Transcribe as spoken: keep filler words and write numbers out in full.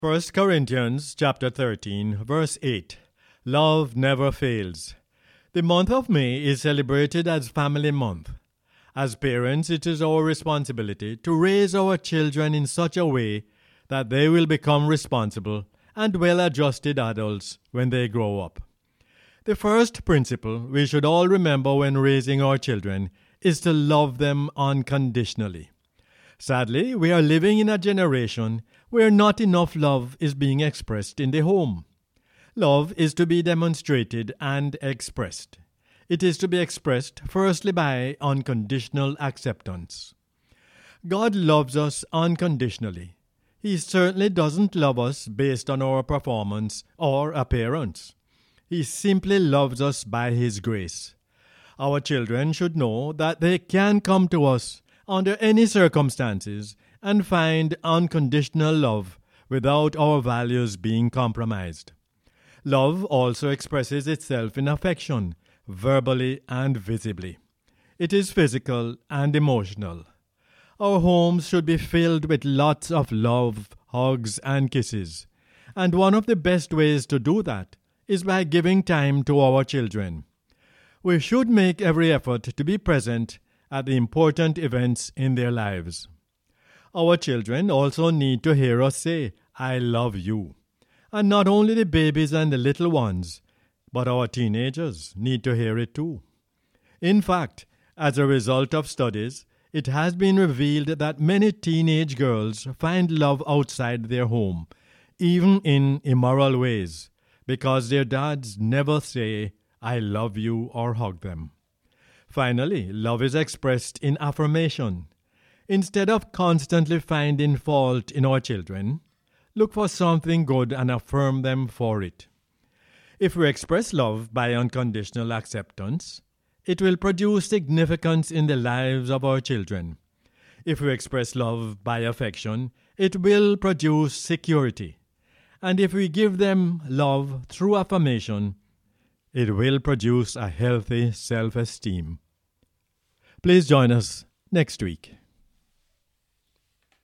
First Corinthians chapter thirteen, verse eight. Love never fails. The month of May is celebrated as Family Month. As parents, it is our responsibility to raise our children in such a way that they will become responsible and well-adjusted adults when they grow up. The first principle we should all remember when raising our children is to love them unconditionally. Sadly, we are living in a generation where not enough love is being expressed in the home. Love is to be demonstrated and expressed. It is to be expressed firstly by unconditional acceptance. God loves us unconditionally. He certainly doesn't love us based on our performance or appearance. He simply loves us by His grace. Our children should know that they can come to us under any circumstances and find unconditional love without our values being compromised. Love also expresses itself in affection, verbally and visibly. It is physical and emotional. Our homes should be filled with lots of love, hugs, and kisses. And one of the best ways to do that is by giving time to our children. We should make every effort to be present at the important events in their lives. Our children also need to hear us say, "I love you." And not only the babies and the little ones, but our teenagers need to hear it too. In fact, as a result of studies, it has been revealed that many teenage girls find love outside their home, even in immoral ways, because their dads never say, "I love you," or hug them. Finally, love is expressed in affirmation. Instead of constantly finding fault in our children, look for something good and affirm them for it. If we express love by unconditional acceptance, it will produce significance in the lives of our children. If we express love by affection, it will produce security. And if we give them love through affirmation, it will produce a healthy self-esteem. Please join us next week.